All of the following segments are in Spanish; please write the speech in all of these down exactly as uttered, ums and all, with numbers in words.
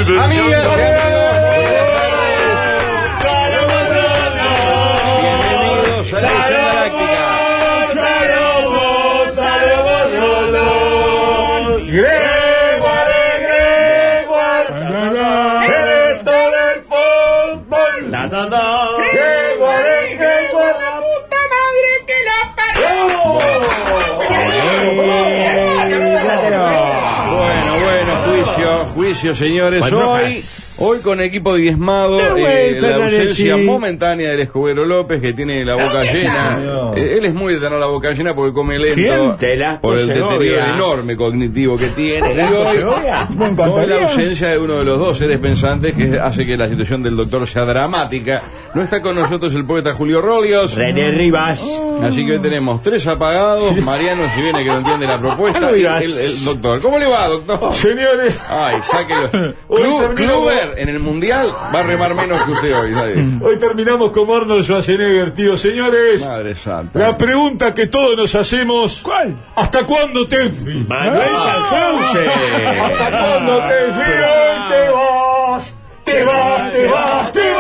Juicio, señores, hoy, hoy con equipo diezmado, eh, la ausencia momentánea del Escobero López, que tiene la boca llena. Eh, él es muy de tener la boca llena porque come lento por el deterioro enorme cognitivo que tiene. Y hoy, con la ausencia de uno de los dos seres pensantes que hace que la situación del doctor sea dramática. No está con nosotros el poeta Julio Rolios, René Rivas. Así que hoy tenemos tres apagados. Mariano, si viene, que no entiende la propuesta, y el, el doctor. ¿Cómo le va, doctor? Señores, ay, sáquelo. Clu, Kluber en el mundial va a remar menos que usted hoy, ¿sabes? Hoy terminamos como Arnold Schwarzenegger, tío. Señores, Madre santa, la pregunta que todos nos hacemos: ¿cuál? ¿Hasta cuándo Tenfield? Manuel Sanjauce. ¿Hasta cuándo Tenfield? Hoy te vas, te vas, te vas, te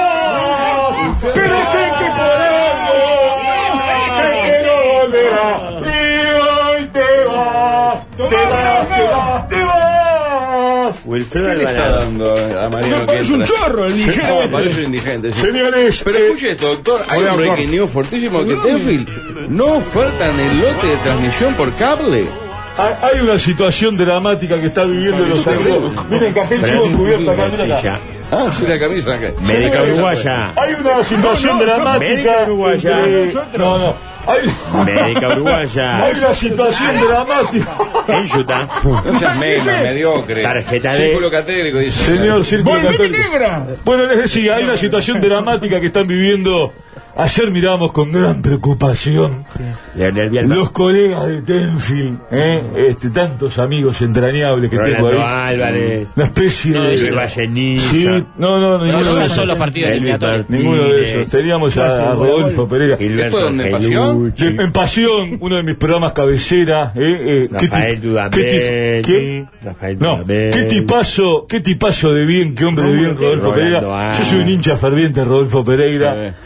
vas. Pero sé que por algo, sé que no volverá. Y hoy te vas, te vas, te vas, te vas. Wilfredo ¿Qué le está dando a Mariano? No, parece un chorro, el indigente. No, parece un indigente. Sí. Señores, pero eh, escuche esto, doctor. Hay un breaking news fortísimo que Tenfield no ofertan el lote de transmisión por cable. Hay una situación dramática que está viviendo los amigos. Miren, café chivo cubierto acá, miren acá. Ah, sí, la camisa acá. Médica uruguaya. Hay una situación dramática. Médica uruguaya. No, no. Hay, Médica uruguaya. Hay una situación dramática. En Utah. No seas menos, mediocre. Tarjeta de... Círculo catélico, dice. Señor Círculo Católico. Bueno, les decía, hay una situación dramática que están viviendo. Ayer miramos con gran preocupación los colegas de Tenfield, ¿eh? este, tantos amigos entrañables que Rolando tengo ahí. Álvarez, una especie no, de... Vallenilla. Sí, no, no, no, no, no, son los partidos eliminatorios. Ninguno de esos. Teníamos a, a Rodolfo Pereira. ¿Esto es donde Pasión? De, en Pasión, uno de mis programas cabecera. Eh, eh, Rafael Dudamel. Rafael No, qué tipazo, qué tipazo de bien, qué hombre de bien, Rodolfo Pereira. Yo soy un hincha ferviente de Rodolfo Pereira.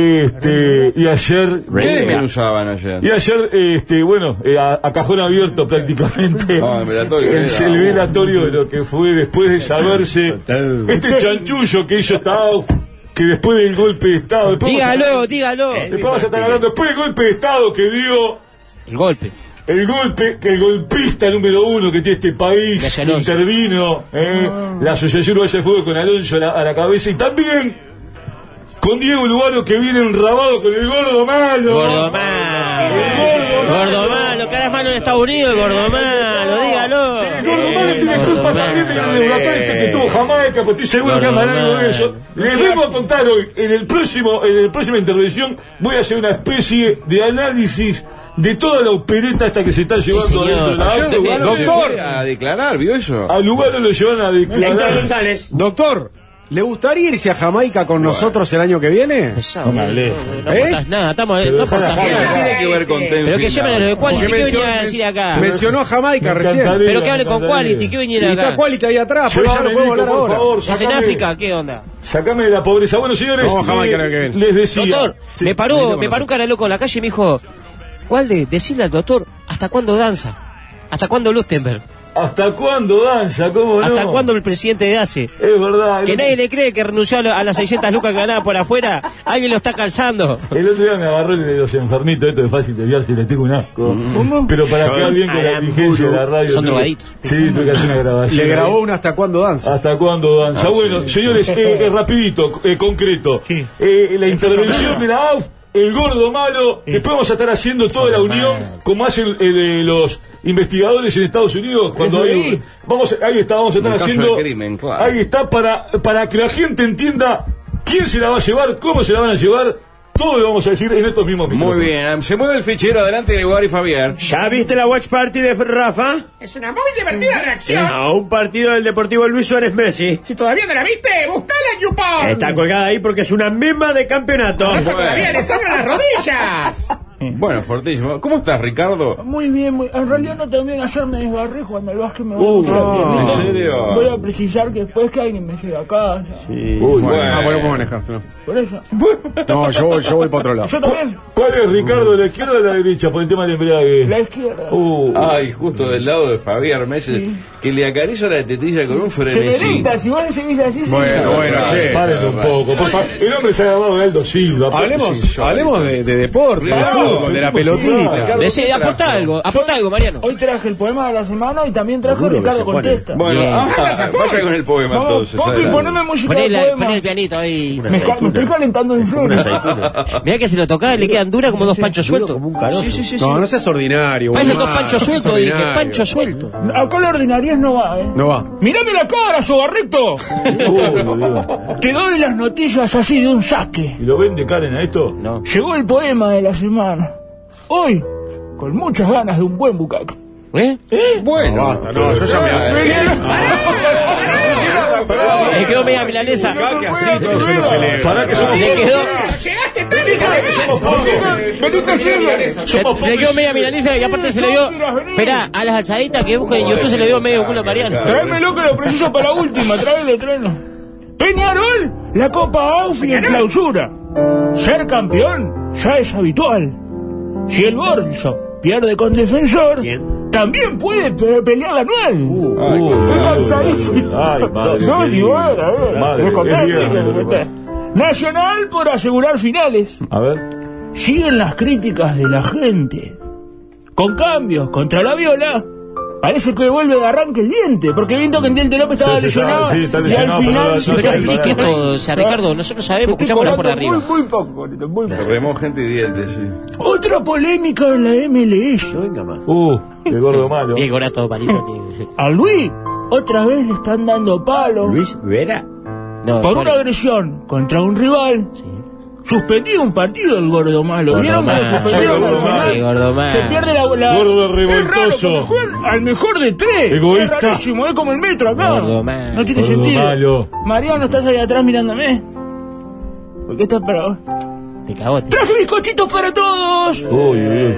Este, y ayer... ¿Qué desmenuzaban ayer? Y ayer, este, bueno, eh, a, a cajón abierto prácticamente, no, el velatorio, el, el velatorio de lo que fue después de saberse este chanchullo que hizo Estado, que después del golpe de Estado... Después dígalo, vamos a, dígalo. Después vamos a estar hablando, después del golpe de Estado que dio... El golpe. El golpe, que el golpista número uno que tiene este país, intervino, eh, la Asociación Uruguaya de Fútbol con Alonso a la, a la cabeza, y también... con Diego Lugano, que viene enrabado con el gordo malo. Gordo malo. Gordo malo, que ahora es malo en Estados Unidos, el gordo malo, dígalo. El gordo malo tiene culpa también de los huracanes que tuvo Jamaica, pues estoy seguro que aman algo de eso. Les vengo a contar hoy, en el próximo, en la próxima intervención, voy a hacer una especie de análisis de toda la opereta esta que se está llevando sí, dentro de la auto. Lugano Doctor, a declarar, ¿vio eso? A Lugano lo llevan a declarar. Doctor, ¿le gustaría irse a Jamaica con bueno. nosotros el año que viene? No me hablé. No aportás nada, estamos... No aportás ¿Qué tiene que ver con Tenfield? Pero que llamen a lo de Quality, ¿qué venía a decir acá? Mencionó a Jamaica recién. Pero que hable con Quality, ¿qué viniera acá? Y está Quality ahí atrás, por eso no podemos hablar ahora. Favor, ¿Es en África? ¿Qué onda? Sacame de la pobreza. Bueno, señores, no, Jamaica, eh, les decía... Doctor, sí, me paró, me paró un cara loco en la calle y me dijo... ¿Cuál de? Decirle al doctor, ¿hasta cuándo danza? ¿Hasta cuándo Lustenberg? ¿Hasta cuándo danza? ¿Cómo no? ¿Hasta cuándo el presidente de A C E? Es verdad. Que el... nadie le cree que renunció a las seiscientas lucas que ganaba por afuera. Alguien lo está calzando. El otro día me agarró el de los enfermitos, esto es fácil de guiarse, le tengo un asco. ¿Cómo? Pero para Son quedar bien con la diligencia de la radio. Son drogaditos. Sí, tuve que hacer una grabación. Le grabó una ¿hasta cuándo danza? ¿Hasta cuándo danza? Ah, bueno, sí, señores, sí, eh, eh, rapidito, eh, concreto. Sí. Eh, la intervención de la A U F, el gordo malo, sí. Después vamos a estar haciendo toda la unión, como hacen eh, los investigadores en Estados Unidos, cuando hay, vamos, ahí está, vamos a estar haciendo, crimen, claro. Ahí está, para, para que la gente entienda quién se la va a llevar, cómo se la van a llevar, todo lo vamos a decir en estos mismos minutos. Muy bien, se mueve el fichero, adelante Gregorio y Fabián. ¿Ya viste la watch party de Rafa? Es una muy divertida reacción. A un partido del Deportivo Luis Suárez Messi. Si todavía no la viste, buscala en YouPorn. Está colgada ahí porque es una mema de campeonato. Rafa todavía le sangran las rodillas. Bueno, fortísimo. ¿Cómo estás, Ricardo? Muy bien, muy... en realidad no también ayer me desbarré jugando al básquet, me voy Uh, a mucho no, ¿en serio? Voy a precisar que después que alguien me llegue a casa. Sí. Uy, bueno, bueno. ah, bueno, puedo manejar. No, Por eso. no yo, voy- yo voy para otro lado. Yo también. ¿Cuál es, Ricardo, la izquierda o la derecha por el tema del embriague? La izquierda. Uh, Ay, justo del lado de Fabián Meses, Sí. que le acaricia la tetilla con un Se me frenesí. dicta, si vos seguís así, Bueno, sí. bueno, che. Paren un poco, por favor. El hombre se ha agarrado de Aldo Silva. Hablemos, Sí, yo- hablemos de, de deporte, de Claro, fútbol, de la tipo, pelotita. Ricardo, Decí, aporta algo, aporta algo, Mariano. Hoy traje el poema de la semana y también traje Seguro que Ricardo se pone. Contesta. Bueno, Bien. ah, vaya con el poema Vamos, entonces. Popi, adelante. poneme música Poné, del la, poema. poné el pianito ahí. Me, ca- me estoy calentando en serio. Mirá que se lo tocaba y le quedan duras como dos panchos sueltos. Como un carozo. Sí, sí, sí. sí. No, no seas ordinario. Parecen Guzmán, dos panchos no seas sueltos, dije, ordinario. pancho suelto. Acá la ordinariedad no va, ¿eh? No va. Mírame la cara, sobarrecto. Te doy las noticias así de un saque. ¿Y lo vende Karen a esto? No. Llegó el poema de la semana. Hoy, con muchas ganas de un buen bucaque. ¿Eh? Bueno, Basta, no, yo ya me... Le quedó media milanesa. Que así todo se lo celebra. Pará que somos Le quedó, Llegaste tarde, Javier. Venite siempre. se, le quedó media milanesa y aparte se le dio. Esperá, a las alzaditas que busco en YouTube se le dio medio culo a Mariano. Tráemelo que lo preciso para la última, tráelo, tráelo. Peñarol, la Copa Aufi en clausura. Ser campeón ya es habitual. Si el bolso pierde con Defensor, ¿Quién? también puede pe- pelear la anual. Uh, Estoy madre. cansadísimo. Ay, madre. No, ni buena, eh. Madre, Me contaste es que- viernes. que- Nacional por asegurar finales. A ver. Siguen las críticas de la gente. Con cambios contra la Viola. Parece que vuelve de arranque el diente, porque viendo que el diente López estaba Sí, sí, lesionado. está- sí, está y al lesionado, final. pero- Sí, pero explique todo, o sea, Ricardo, nosotros sabemos, Estoy escuchamos por cobrando arriba. Muy, muy poco, bonito, muy poco. remó gente y dientes, sí. Otra polémica en la M L S. No venga más. Uh, el gordo malo. Tiene que cobrar todo palito. tiene- A Luis, otra vez le están dando palos Luis Vera. No, por una Suárez. agresión contra un rival. Sí. Suspendido un partido el gordo malo. Gordo ¿Vieron que lo malo. suspendieron Gordo al final? malo. Sí, gordo malo. Se pierde la, la Gordo Es raro, revoltoso. porque juegan al mejor de tres. Egoísta. Es rarísimo, es como el metro acá. Gordo malo. No tiene Gordo sentido. malo. Mariano, estás ahí atrás mirándome. ¿Por qué estás parado? Te cagote. ¡Traje bizcochitos para todos! Uy, uy,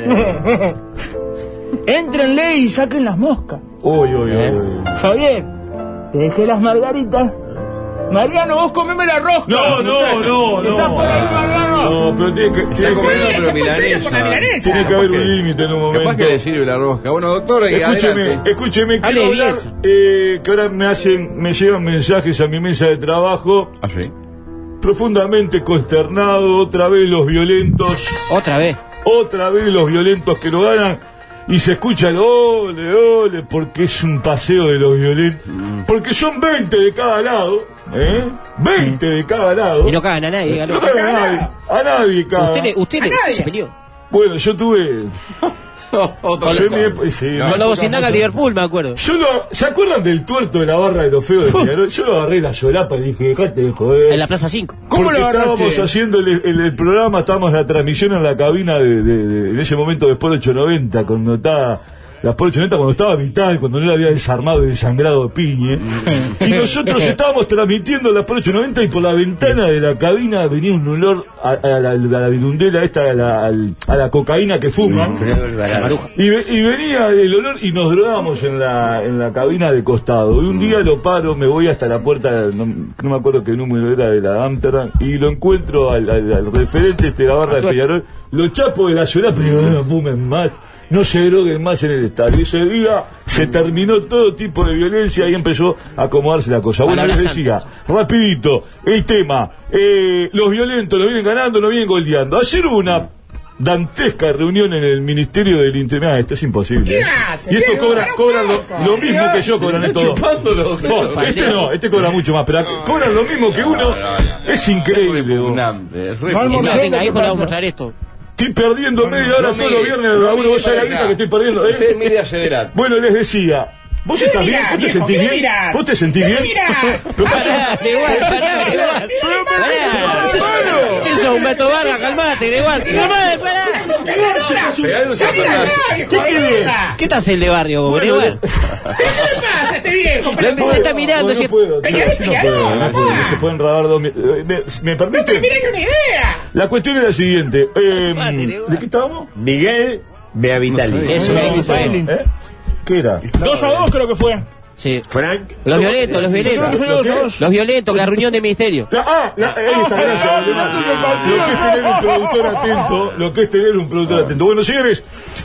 Éntrenle y saquen las moscas. uy, uy, uy. Javier, te dejé las margaritas. Mariano, vos comeme la rosca. No, no, no, ¿Estás por ahí, no. Mariano? No, pero tiene que, Se tiene fue, que, se fue en serio por la milanesa. tiene que haber Capaz un que- límite en un momento. Capaz que le sirve la rosca. Bueno, doctora, y Escúcheme, adelante. escúcheme, Hable quiero de hablar, Bielsa. eh, que ahora me hacen, me llegan mensajes a mi mesa de trabajo, Ah, sí. profundamente consternado, otra vez los violentos, Otra vez. otra vez los violentos que lo ganan, y se escucha el ole, ole, porque es un paseo de los violentos, porque son veinte de cada lado, ¿eh? veinte de cada lado. Y no cagan a nadie, dígalo. No cagan a nadie, a nadie cagan. Usted, le- usted, le- usted se peleó. Bueno, yo tuve... Otra yo en mi vez. época- sí, No, Con la no, bocinaga Liverpool, me acuerdo. Yo lo, ¿se acuerdan del tuerto de la barra de los feos de Peñarol? Yo lo agarré la solapa y dije, dejate de joder. En la Plaza cinco. ¿Cómo Porque lo agarraste? estábamos haciendo el, el- el programa, estábamos en la transmisión en la cabina de, de- de- en ese momento después de ocho noventa, cuando estaba, después de ocho noventa, cuando estaba Vital, cuando no le había desarmado y desangrado Piñe. Y nosotros estábamos transmitiendo la por ocho noventa y por la ventana de la cabina venía un olor a, a la, a la virundela esta, a la, al- a la cocaína que fuman. Maruja. Y, ve- y venía el olor y nos drogábamos en la, en la cabina de costado. Y un día lo paro, me voy hasta la puerta, no, no me acuerdo qué número era de la Amsterdam, y lo encuentro al, al- al referente este de la barra de Peñarol, lo chapo de la solapa y digo, no fumen más, no se droguen más en el estadio. Ese día se terminó todo tipo de violencia y empezó a acomodarse la cosa. Bueno, les Palabras decía, rapidito, el tema, eh, los violentos lo vienen ganando, lo vienen golpeando. Ayer hubo una dantesca reunión en el Ministerio del Interior. Ah, esto es imposible. ¿Qué ¿eh? hace? Y esto ¿Qué? cobra, Pero cobra lo, loco. lo mismo que yo cobran Está estos dos. chupándolo, doctor. No, este no, este cobra mucho más, pero cobran lo mismo que uno. Es increíble. vos. Repugnante, es No repugnante. almorcé. Venga, ¿qué hijo, le pasa? vamos a mostrar esto. Estoy perdiendo media hora No todos mire, los viernes, no Raúl, mire vos sabés la para guita allá. que estoy perdiendo. ¿eh? Usted mire a Cederat. Bueno, les decía, ¿vos ¿Qué estás bien? mirás, ¿Vos te viejo? sentís ¿Qué bien? mirás? ¿Vos te sentís ¿Qué bien? mirás? Pero pasa- Pará, Gregual, pará, Gregual. Pará. ¿Qué sos, un Beto Vargas? Calmate, Gregual. Calmate, pará. Pegale un ¡Salí de zapato. acá, viejo de mierda! ¿Qué estás el de barrio, vos, Bueno, Gregual? ¿Qué le pasa a este viejo? Lo que te está mirando, Bueno, si- no puedo, Peñarol, no, sí, no Peñarol, puedo, no puedo, no se pueden grabar dos mi- eh, ¿Me, me ¡No permite? te tiré ni una idea! La cuestión es la siguiente. Eh, ¿De qué estábamos? Miguel Meavitali. No sé. Eso, Meavitali. ¿Eh? ¿Qué era? Dos a dos creo que fue. Sí. Frank. Los violentos, los violentos. Los, los violentos, la reunión del ministerio. La, ah, la, ahí está, gracias. Lo que es tener un productor atento, lo que es tener un productor atento. Bueno, señores,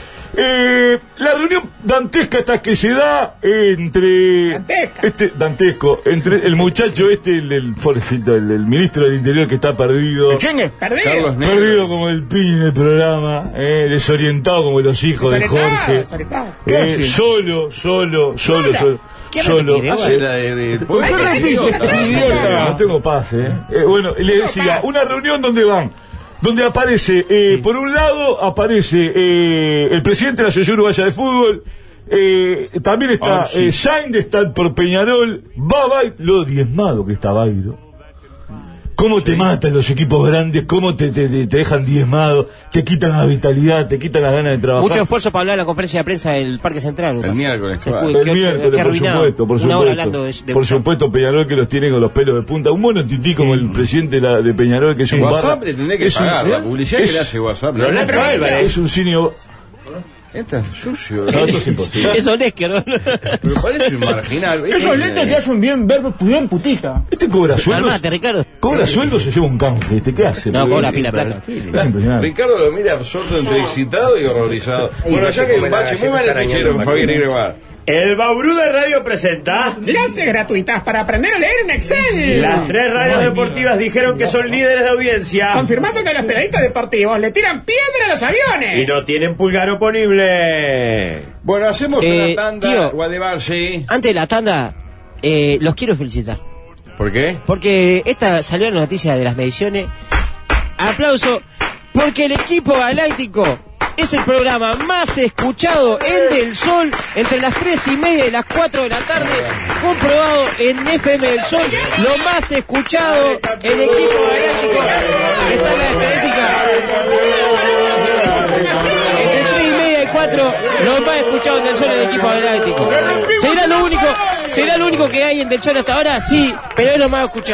eh, la reunión dantesca esta que se da entre Dantesca. este dantesco, entre el muchacho este, el del pobrecito, el, el ministro del Interior que está perdido. Chengue. Perdido. Carlos Negro. Perdido como el pin en el programa, eh, desorientado como los hijos de Desorientado, Jorge. desorientado. Eh, solo, solo, solo, solo. ¿Qué Solo. repetir, Hace la de- de- ¿Por qué Ay, repite? idiota. Idiota, no tengo paz, eh. Eh, bueno, le decía, una reunión donde van, donde aparece, eh, por un lado aparece eh, el presidente de la Asociación Uruguaya de Fútbol, eh, también está Ah, sí. eh, Sainz, está por Peñarol, va Bairo, lo diezmado que está Bairo. ¿Cómo te matan los equipos grandes? ¿Cómo te, te, te, te dejan diezmado? Te quitan la vitalidad, te quitan las ganas de trabajar. Mucho esfuerzo para hablar en la conferencia de prensa del Parque Central. El miércoles, Se claro. escu- El qué- miércoles, qué por arruinado. supuesto, por Una hora supuesto. hablando de, de Por supuesto, Peñarol que los tiene con los pelos de punta. Un mono tití como el presidente de, la, de Peñarol, que es un WhatsApp barra. le tendría que es un- pagar, ¿eh? la publicidad es, que le hace WhatsApp. No, ¿no? no, Álvarez. es un cine. Este es sucio. No, esto es imposible. Eso es que ¿no? Pero parece un marginal. Esos lentes te hacen bien ver bien putita. Este cobra sueldos. Armate, Ricardo. Cobra sueldos, se lleva un canje. ¿Este qué hace? No, Porque- cobra pila de plata. Es impresionante. Ricardo lo mira absorto entre excitado y horrorizado. Bueno, no ya sé que hay cómo un la bache galleta muy mal está fichero arañando con la Fabián máquina. Negrevar. El Bauru de Radio presenta. Clases gratuitas para aprender a leer en Excel. Las tres radios deportivas dijeron que son líderes de audiencia. Confirmando que los periodistas deportivos le tiran piedra a los aviones. Y no tienen pulgar oponible. Bueno, hacemos Eh, una tanda, tío. Guadebar, sí. Antes de la tanda, eh, los quiero felicitar. ¿Por qué? Porque esta salió en la noticia de las mediciones. Aplauso, porque el equipo galáctico es el programa más escuchado en Del Sol entre las tres y media y las cuatro de la tarde, comprobado en F M Del Sol, lo más escuchado, el equipo galáctico está en la estadística. Entre tres y media y cuatro, lo más escuchado en Del Sol, el equipo galáctico. ¿Será lo único, será lo único que hay en Del Sol hasta ahora? Sí, pero es lo más escuchado.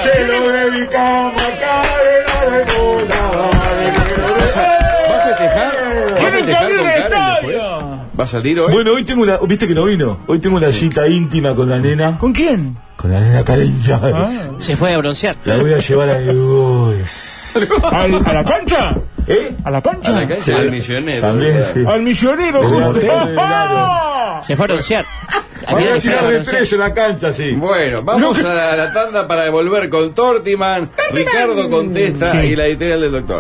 ¿Va a festejar? ¿Va a ¡Tienen que festejar abrir con el Karen después? estadio! ¿Va a salir hoy? Bueno, hoy tengo una. ¿Viste que no vino? Hoy tengo una cita íntima con la nena. ¿Con quién? Con la nena Karen Llaves. Ah. Se fue a broncear. La voy a llevar a Lugones. ¿Al- ¿A la cancha? ¿Eh? ¿A la cancha? A la cancha del misionero. También, sí. Al misionero. Le voy a ¿cómo te- hacer el ¡Ah! Se fue a broncear. Voy Había a que tirar fuera a de broncear. tres en la cancha, sí. Bueno, vamos a la, la tanda para volver con Tortiman. Ricardo contesta y la editorial del doctor.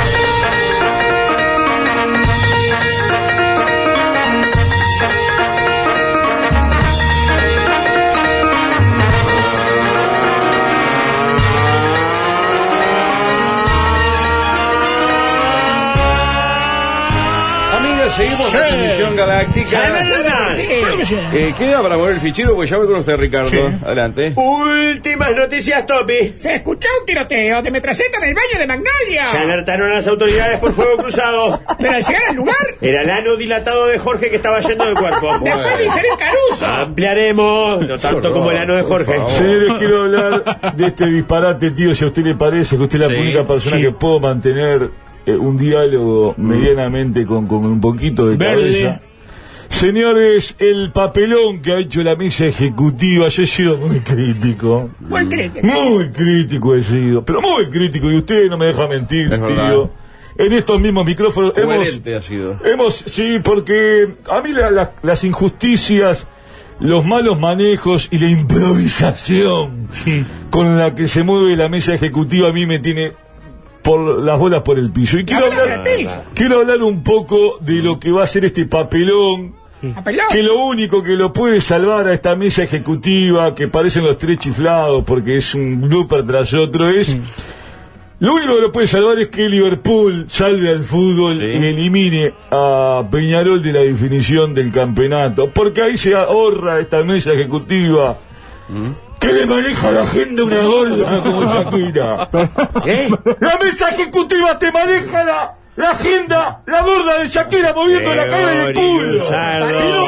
Amigos, seguimos Sí. en la Misión Galáctica. Sí. Eh, queda para mover el fichero, pues ya voy con usted, Ricardo. Sí. Adelante. Últimas noticias, Topi. Se escuchó un tiroteo de metralleta en el baño de Se Magnalia. alertaron a las autoridades por fuego cruzado. Pero al llegar al lugar, Era el ano dilatado de Jorge que estaba yendo del cuerpo. después de ingerir Caruso. Ampliaremos, no tanto como el ano de Jorge. Por favor. Señores, quiero hablar de este disparate, tío. Si a usted le parece que usted es la Sí, única persona sí. que puedo mantener eh, un diálogo medianamente con, con un poquito de Verde. cabeza. Señores, el papelón que ha hecho la mesa ejecutiva, yo he sido muy crítico. Buen crítico. Muy crítico he sido, pero muy crítico, y usted no me deja mentir, Es verdad. tío. En estos mismos micrófonos hemos, Coherente ha sido. hemos, sí, porque a mí la- la- las injusticias, los malos manejos y la improvisación con la que se mueve la mesa ejecutiva a mí me tiene por las bolas por el piso. Y quiero Las bolas hablar, por el piso. quiero hablar un poco de lo que va a ser este papelón, Apeló. que lo único que lo puede salvar a esta mesa ejecutiva, que parecen los tres chiflados porque es un blooper tras otro, es... Lo único que lo puede salvar es que Liverpool salve al fútbol Sí. y elimine a Peñarol de la definición del campeonato. Porque ahí se ahorra esta mesa ejecutiva que le maneja la agenda una gorda como Shakira. ¿Eh? La mesa ejecutiva te maneja la, la agenda, la gorda de Shakira moviendo la cara y el Gregorio culo. Gonzalo. Y no puede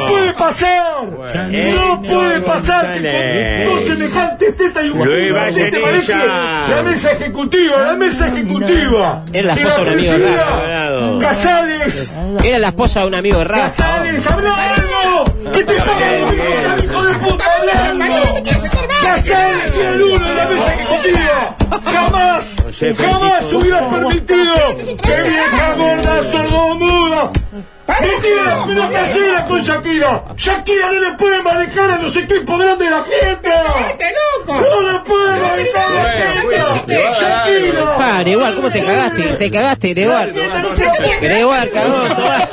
pasar. No puede pasar que con semejantes tetas y un te parece la mesa ejecutiva, la mesa ejecutiva. Era la esposa de un amigo de Rafa. Casales. Era la esposa de un amigo de Rafa. Casales, habla algo. ¿Qué te paga, hijo de puta? Hablando. Casales tiene el uno en la mesa ejecutiva. Jamás, jamás hubiera permitido que vieja gorda sordomuda metiera la pelota llena con Shakira. Shakira no le puede manejar a los equipos grandes de la gente. No le puede manejar a la gente. Shakira. Pa, Gregoire, ¿cómo te cagaste? Te cagaste, Gregoire. Gregoire, cagón, tomá.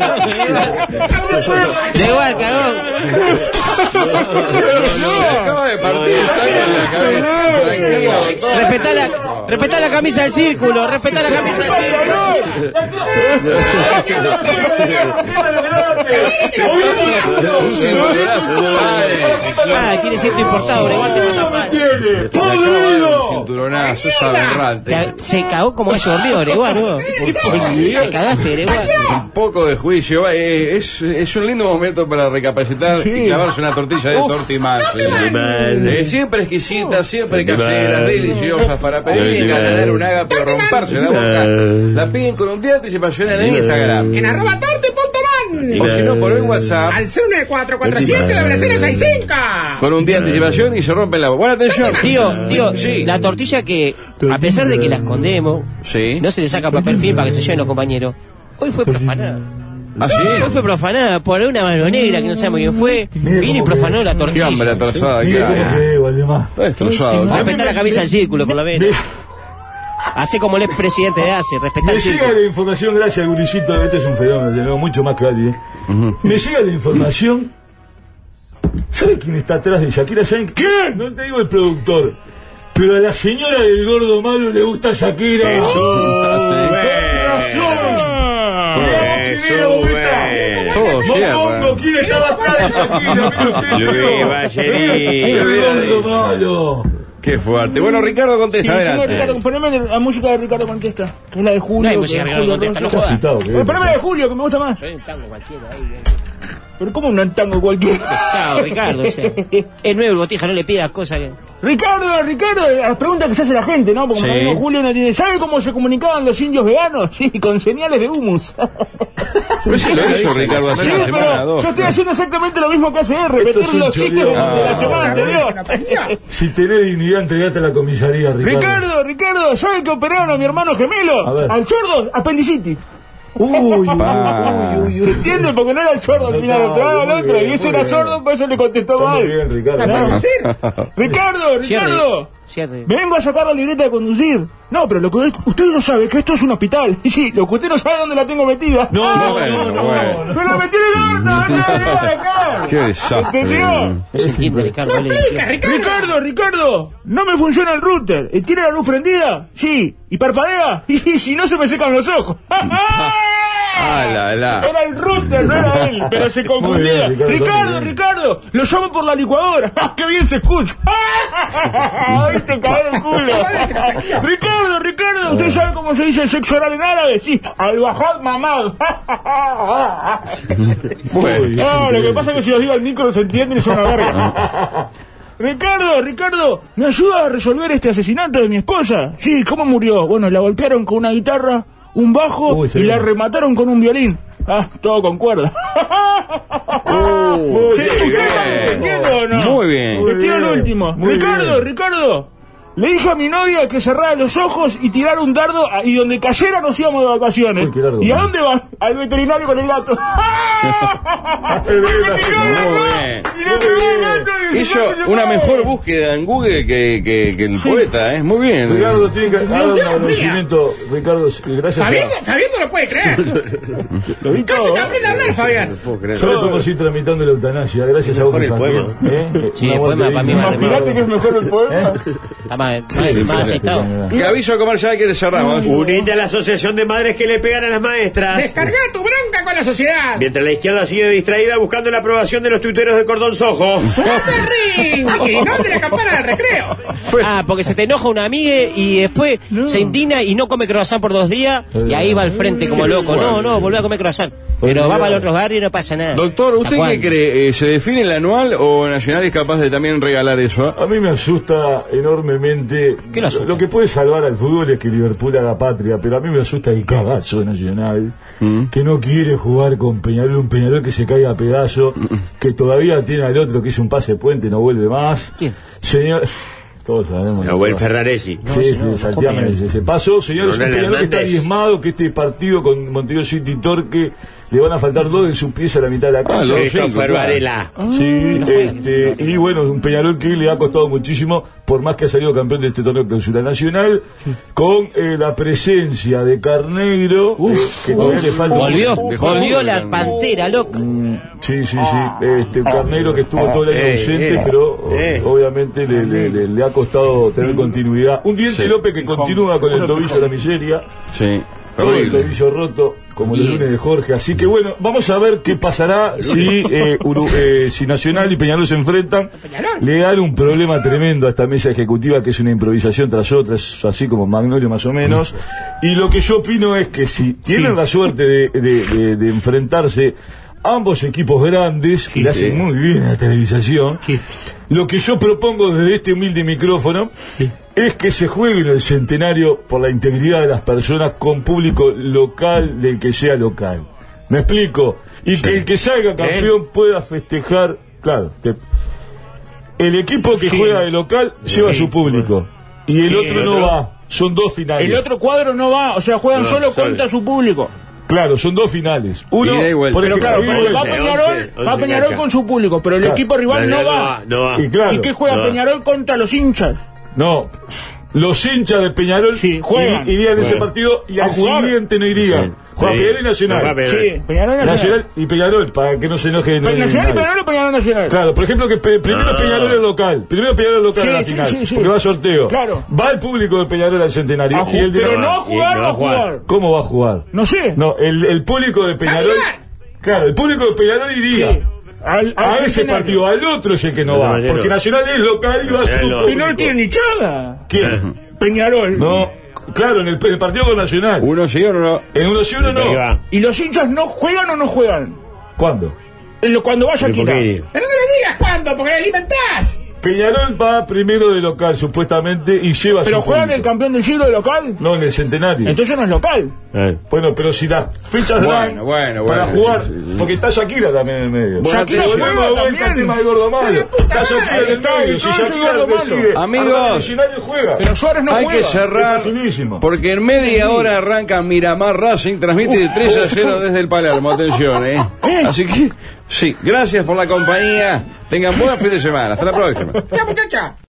Gregoire, cagón. Acaba de partir el saco en la cabeza. Tranquilo, doctor. Respetá la, respetá la camisa del círculo, respetá la camisa del círculo. Un cinturonazo. Ah, tiene ciento importado, Gregoire, te mata mal. Un cinturonazo, es aberrante. Te- Se cagó como gallo dormido, Gregoire, ¿no? Te cagaste, Gregoire. Un poco de juicio, eh, es, es un lindo momento para recapacitar y clavarse una tortilla de torta y más. Eh, siempre exquisita, siempre caseras, deliciosas para pedir y enganar un haga, pero romperse la boca. La piden con un día de anticipación en Instagram. En arroba torte punto man. O si no, por el WhatsApp. Al cero nueve cuatro cuatro siete cero cero seis cinco. Con un día de anticipación y se rompe la boca. Buena atención. Tío, tío, Sí. la tortilla que, a pesar de que la escondemos, Sí. no se le saca papel film para que se lleven los compañeros, hoy fue profanada. ¿Ah, sí? Hoy fue profanada por una mano negra que no sabemos quién fue, vino y profanó la Qué tortilla. hambre atrasada que Mira hay. cómo que Valdemar. Está destrozado. Respetá la camisa del círculo, por lo menos. Hace como el expresidente de ACE, respetá Me el llega círculo. la información, gracias Guricito, este es un fenómeno, tenemos mucho más que Ali, ¿eh? Me llega la información. ¿Sabe quién está atrás de Shakira? ¿Saben quién? No te digo el productor, pero a la señora del gordo malo le gusta Shakira. Todo cierra. ¿Quién estaba atrás de Shakira? Luis Ballerí. El gordo malo. Qué fuerte. Bueno, Ricardo contesta, Ricardo, adelante. poneme la música de Ricardo Contesta, que es la de Julio. No hay que música de Julio Ricardo Contesta, no Ronzo. jodas. Agitado, que Bueno, poneme la de Julio, que me gusta más. Soy un tango cualquiera ahí, eh. Pero ¿cómo un tango cualquiera? Pesado, Ricardo, o sea. Es nuevo el botija, no le pidas cosas que... Ricardo, Ricardo, las preguntas que se hace la gente, ¿no? Porque Sí. como digo, Julio no tiene... ¿Sabe cómo se comunicaban los indios veganos? Sí, con señales de humus. Pero sí lo hizo Ricardo hace Sí, una semana, pero dos. yo estoy haciendo exactamente lo mismo que hace él, repetir es un los chistes de, de choreo. la semana Ah, anterior. Si tenés dignidad, entregate a la comisaría, Ricardo. Ricardo, Ricardo, ¿sabe que operaron a mi hermano gemelo? A ver. Al sordo, apendicitis. Uy, Pa. uy, uy, ¿Se uy. entiende? Porque no era el sordo al No, final, no, operaron muy al otro. bien, Y ese muy era bien. sordo, por eso le contestó Está muy mal. bien, Ricardo. Ricardo, Cierre, Ricardo. cierre. Vengo a sacar la libreta de conducir. No, pero lo que usted no sabe que esto es un hospital. Y sí, lo que usted no sabe dónde la tengo metida. No, Ah, no, bueno, no, no, bueno. no. ¡Me la metí en el orto! ¡No, no, de acá! Qué desastre. ¿Entendió? No se entiende, Ricardo, dale. Explica, Ricardo. Ricardo, Ricardo, no me funciona el router. ¿Y ¿Tiene la luz prendida? Sí. ¿Y parpadea? Y si no se me secan los ojos. Ah, la, la. Era el router, no era él, pero se confundía. Muy bien, Ricardo, Ricardo, muy bien. Ricardo, lo llamo por la licuadora. ¡Qué bien se escucha! ¡Ay, te cae el culo! Ricardo, Ricardo, ¿usted sabe cómo se dice el sexo oral en árabe? Sí, al-bajad mamad. Bueno. No, lo que pasa es que si los digo al micro se entienden y son una verga. Ricardo, Ricardo, ¿me ayuda a resolver este asesinato de mi esposa? Sí, ¿cómo murió? Bueno, la golpearon con una guitarra, un bajo Uy, y sí. la remataron con un violín. Ah, todo con cuerda. Uh, ¿Se qué bien. entendiendo o no? Muy bien. Le tiro el bien, último. muy Ricardo, bien. Ricardo, le dije a mi novia que cerrara los ojos y tirara un dardo a- y donde cayera nos íbamos de vacaciones. Uy, qué largo. ¿Y a dónde va? Al veterinario con el gato. Muy bien. Hizo una mejor búsqueda en Google que, que, que el poeta, ¿eh? Muy bien. Ricardo tiene que dar un agradecimiento. Ricardo, gracias Fabián, a... Fabián no lo puede creer. Lo vi Casi todo, te ¿eh? aprende a hablar, Fabián. Yo le podemos ir tramitando la eutanasia, gracias a vos. Mejor el también, ¿eh? Sí, Una el muerte poema para mí digna. vale más. Imagínate que es mejor el poema. Está más, más, más aceitado. Que aviso comercial que le cerramos. Unite a la asociación de madres que le pegan a las maestras. Descarga tu bronca con la sociedad. Mientras la izquierda sigue distraída buscando la aprobación de los tuiteros de Cordón Sojo. ¡Suelta el ring! Y no de la campana del recreo. Ah, porque se te enoja una amiga y después se indigna y no come croissant por dos días y ahí va al frente como loco. No, no, volvé a comer croissant. Pero va para otros barrios y no pasa nada. Doctor, ¿usted qué cree? Eh, ¿Se define el anual o Nacional es capaz de también regalar eso? A mí me asusta enormemente. ¿Qué lo asusta? Lo que puede salvar al fútbol es que Liverpool haga patria, pero a mí me asusta el cagazo de Nacional, mm. que no quiere jugar con Peñarol, un Peñarol que se caiga a pedazo, mm. que todavía tiene al otro que hizo un pase puente y no vuelve más. ¿Quién? Señor... Todos sabemos. Nahuel Ferraresi. Sí, sí, sí, Santiago se, se pasó. Señores, un Peñarol que está diezmado, que este partido con Montevideo City y Torque le van a faltar dos de sus pies a la mitad de la cancha. Ah, Christopher Varela. Sí, este, y bueno, un Peñarol que le ha costado muchísimo, por más que ha salido campeón de este torneo de clausura nacional, con eh, la presencia de Carneiro, uf, eh, que todavía uf, le falta. Volvió, volvió la pantera loca. Mm, sí, sí, sí. Este, Carneiro que estuvo todo el año ausente, eh, pero eh, obviamente le, le, le, le ha costado tener continuidad. Un Diente sí. López que continúa con el tobillo de la miseria. Sí. Todo el tobillo roto, como el lunes de Jorge. Así que bueno, vamos a ver qué pasará si eh, Uru, eh, si Nacional y Peñarol se enfrentan. Le dan un problema tremendo a esta mesa ejecutiva, que es una improvisación tras otra, es así como Magnolio más o menos. Y lo que yo opino es que si tienen la suerte de, de, de, de enfrentarse ambos equipos grandes, que le hacen muy bien a la televisación, lo que yo propongo desde este humilde micrófono es que se juegue en el centenario por la integridad de las personas, con público local del que sea local. ¿Me explico? Y sí. que el que salga campeón ¿Eh? pueda festejar, claro, que el equipo que sí. juega de local sí. lleva a su público y el sí, otro el no otro... va. Son dos finales. El otro cuadro no va, o sea, juegan no, solo sale. contra su público. Claro, son dos finales. Uno, por ejemplo, claro, va Peñarol, va Peñarol con su público, pero el claro. equipo rival no, no va. No va. Y, claro, ¿Y qué juega no Peñarol contra los hinchas? No, los hinchas de Peñarol sí, juegan. irían en ese partido y al siguiente no irían. Sí. Juega sí. Peñarol y Nacional. No, sí, Peñarol y Nacional. Nacional y Peñarol, para que no se enoje. Pero Nacional y Peñarol y Peñarol Nacional. Claro, por ejemplo, que pe primero ah. Peñarol es local. Primero Peñarol local sí, en la sí, final. Sí, sí. Porque va a sorteo. Claro. Va el público de Peñarol al centenario. Y el de pero no va a jugar, no va a jugar. ¿Cómo va a jugar? No sé. No, el, el público de Peñarol. Claro, el público de Peñarol iría. Sí. Al, al a ese partido, al otro es el que no, no va. No, porque Nacional es local y va a su público. Y no tiene ni chada. ¿Quién? Peñarol. No, claro, en el, el partido con Nacional. Uno sí, uno no. En uno sí, uno no. ¿Y los hinchas no juegan o no juegan? ¿Cuándo? Cuando vaya a quitar. Pero no le digas cuándo, porque le alimentás. Peñarol va primero de local, supuestamente, y lleva ¿Pero su juegan público. el campeón del siglo de local? No, en el centenario. Entonces no es local. Eh. Bueno, pero si las fechas bueno, dan bueno, para bueno, jugar, sí, sí. porque está Shakira también en el medio. Bueno, Shakira juega también. El tema de Gordo Malo. Está Shakira en el medio. Si Shakira lo sigue, amigos, juega. Pero Suárez no hay juega. que cerrar, porque en media hora arranca Miramar Racing, transmite de tres a cero desde el Palermo. Atención, eh. Así que, sí, gracias por la compañía. Tengan buen fin de semana. Hasta la próxima. Chao, muchacha.